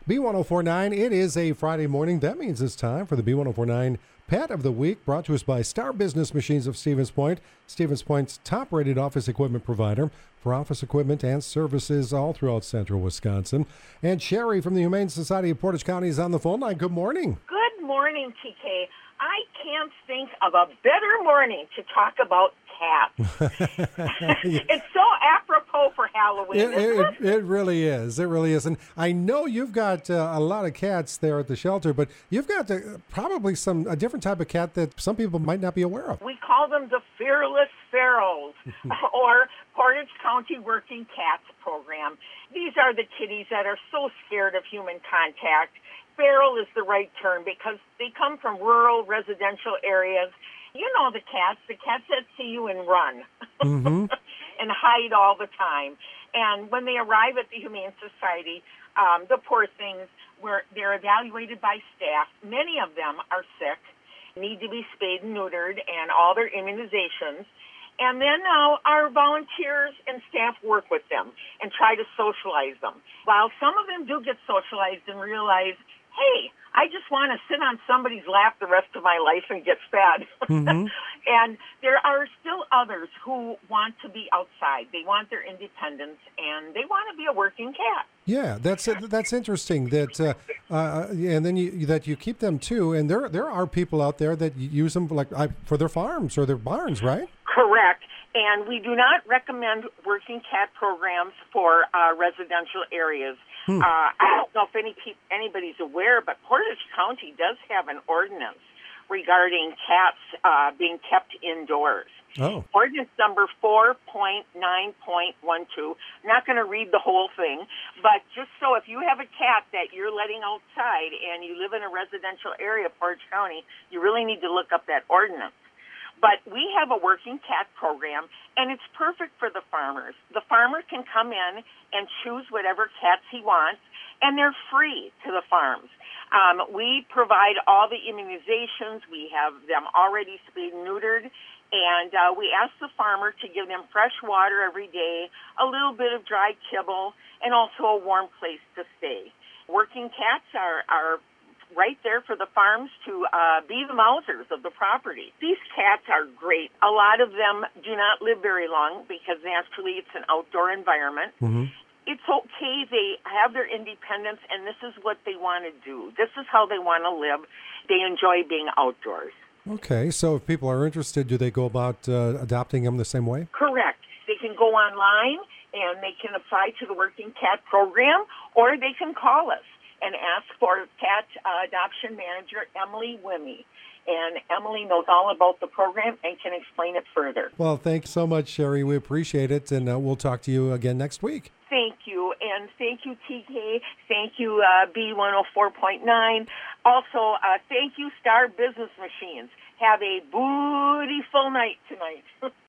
B1049, it is a Friday morning. That means it's time for the B1049 Pet of the Week, brought to us by Star Business Machines of Stevens Point, Stevens Point's top-rated office equipment provider for office equipment and services all throughout central Wisconsin. And Sherry from the Humane Society of Portage County is on the phone line. Good morning. Good morning, TK. I can't think of a better morning to talk about cats. It's so apropos for Halloween, isn't it? It really is. It really is. And I know you've got a lot of cats there at the shelter, but you've got probably a different type of cat that some people might not be aware of. We call them the Fearless Ferals, or Portage County Working Cats Program. These are the kitties that are so scared of human contact. Feral is the right term because they come from rural residential areas. You know the cats that see you and run and hide all the time. And when they arrive at the Humane Society, the poor things, they're evaluated by staff. Many of them are sick, need to be spayed and neutered, and all their immunizations. And then our volunteers and staff work with them and try to socialize them. While some of them do get socialized and realize, hey, I just want to sit on somebody's lap the rest of my life and get fed. And there are still others who want to be outside. They want their independence, and they want to be a working cat. Yeah, that's interesting. That and then that you keep them too. And there are people out there that use them for their farms or their barns, right? Correct. And we do not recommend working cat programs for residential areas. I don't know if anybody's aware, but Portage County does have an ordinance regarding cats being kept indoors. Oh. Ordinance number 4.9.12. I'm not going to read the whole thing, but just so if you have a cat that you're letting outside and you live in a residential area of Portage County, you really need to look up that ordinance. But we have a working cat program, and it's perfect for the farmers. The farmer can come in and choose whatever cats he wants, and they're free to the farms. We provide all the immunizations. We have them already spayed and neutered, and we ask the farmer to give them fresh water every day, a little bit of dry kibble, and also a warm place to stay. Working cats are right there for the farms to be the mousers of the property. These cats are great. A lot of them do not live very long because naturally it's an outdoor environment. It's okay. They have their independence, and this is what they want to do. This is how they want to live. They enjoy being outdoors. Okay, so if people are interested, do they go about adopting them the same way? Correct. They can go online, and they can apply to the Working Cat Program, or they can call us and ask for cat adoption manager Emily Wimmy. And Emily knows all about the program and can explain it further. Well, thanks so much, Sherry. We appreciate it, and we'll talk to you again next week. Thank you, and thank you, TK. Thank you, B104.9. Also, thank you, Star Business Machines. Have a beautiful night tonight.